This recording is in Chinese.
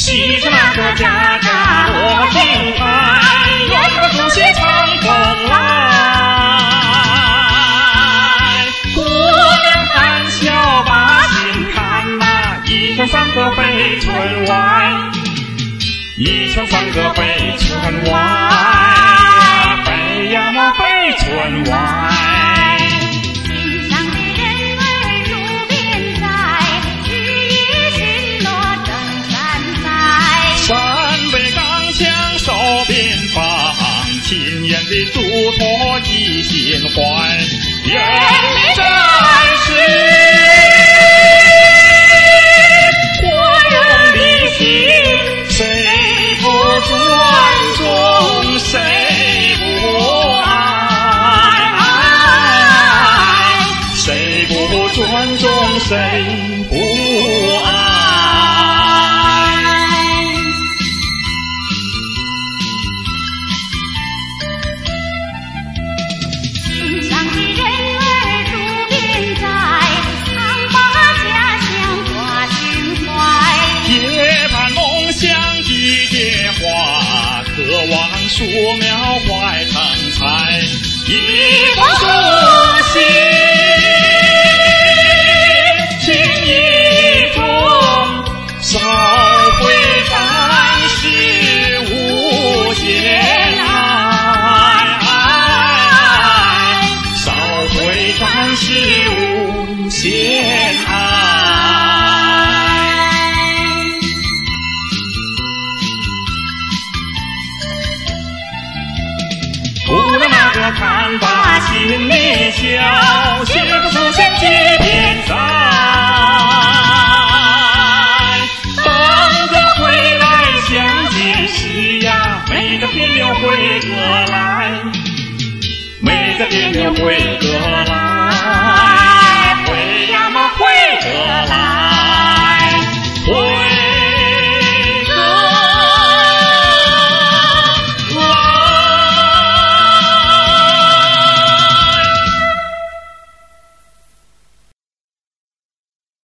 骑着那个家家我平台，愿个主席长风来。姑娘含笑把心看呐，一圈三个飞春外，一圈三个飞春外，飞呀飞春外。亲眼的嘱托记心怀，眼里战士火热的心，谁不尊重谁不爱，谁不尊重谁不爱。树苗怀成才，一封书信，情意中烧毁战士无限爱，烧毁战士无限爱。看把心里笑，写不出先几篇载，等着回来相见时呀，每个别扭回歌来，每个别扭回歌来。